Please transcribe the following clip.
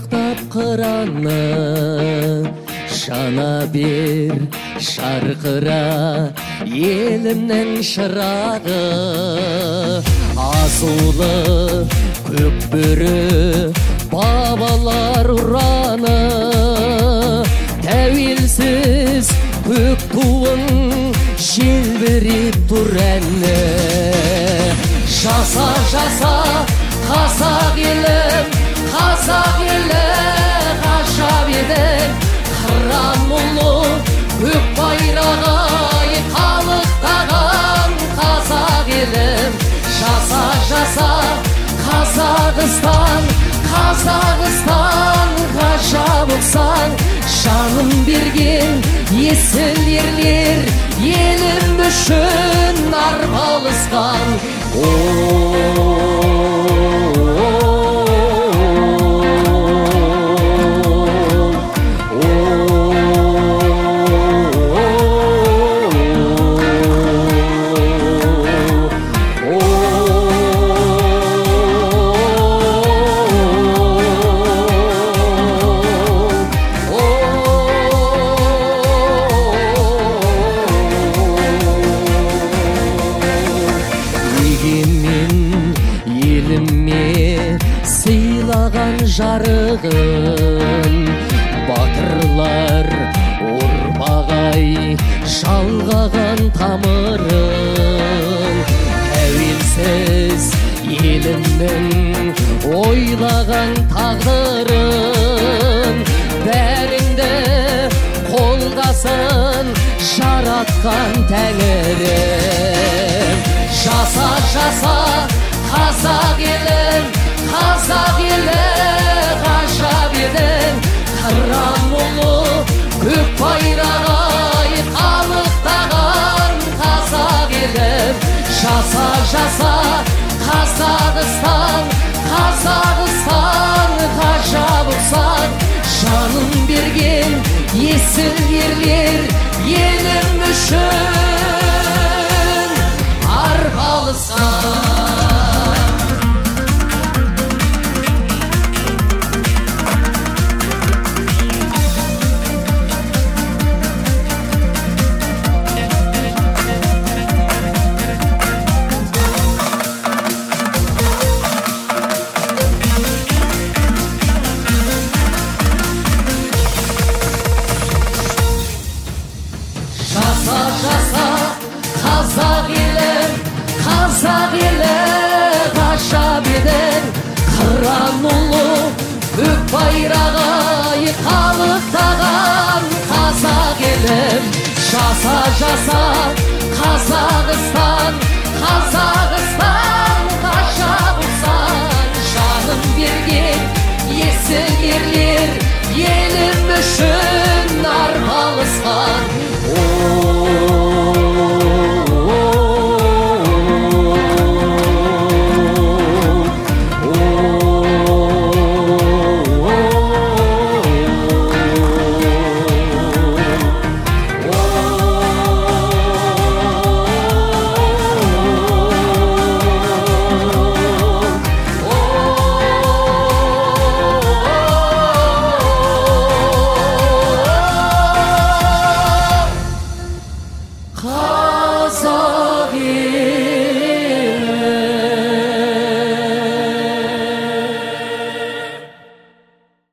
Шалықтап қыраны жана бер шарқыра, елімнің шырағы азулы көк бөрі бабалар ұраны, тәуелсіз көк туын желбіреп тұр әні. Жаса жаса қазақ елім, қазақ елі ғажап едің, қыран мұлы көк байрағы қалықтаған қазақ елім. Жаса жаса Қазақстан, Қазақстан ғажап ұқсаң, жанын берген есіл ерлер елім үшін арпалысқан. Сыйлаған жарығын батырлар ұрпағай жалғаған тамырын, тәуелсіз елімнің ойлаған тағдырын, бәріңді қолдасын жаратқан тәңірім. Жаса жаса қазақ елім, қазақ елі ғажап едің, қыран мұлы көк байрағы қалықтаған қазақ елім. Жаса жаса Қазақстан, Қазақстан ғажап ұқсаң, жанын берген есіл ерлер елім үшін арпалысқан. Қазақ елім, қазақ елі ғажап едің, қыран ұлы көк байрағы қалықтаған қазақ елім. Жаса жаса Қазақстан, Қазақстан